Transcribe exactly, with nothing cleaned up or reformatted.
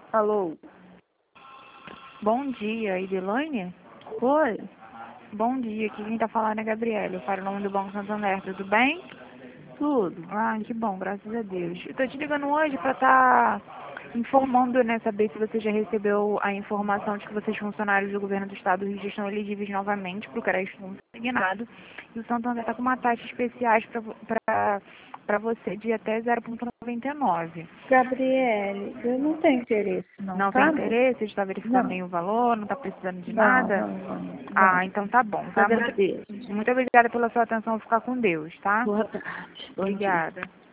Alô? Bom dia, Idilane? Oi? Bom dia, aqui quem tá falando é a Gabriela. Eu falo o nome do Banco Santander, tudo bem? Tudo? Ah, que bom, graças a Deus. Eu tô te ligando hoje pra estar informando, né, saber se você já recebeu a informação de que vocês, funcionários do governo do estado do Rio, estão elegíveis novamente para o crédito consignado. E o Santander está com uma taxa especiais para você de até zero vírgula noventa e nove. Gabriele, eu não tenho interesse não, Não tem tá bom? interesse? Está verificando Não, nenhum valor? Não está precisando de não, nada? não, não, Ah, não. então tá bom, tá? Muito, Agradeço. muito obrigada pela sua atenção. Ficar com Deus, tá? Boa tarde, bom dia. Obrigada.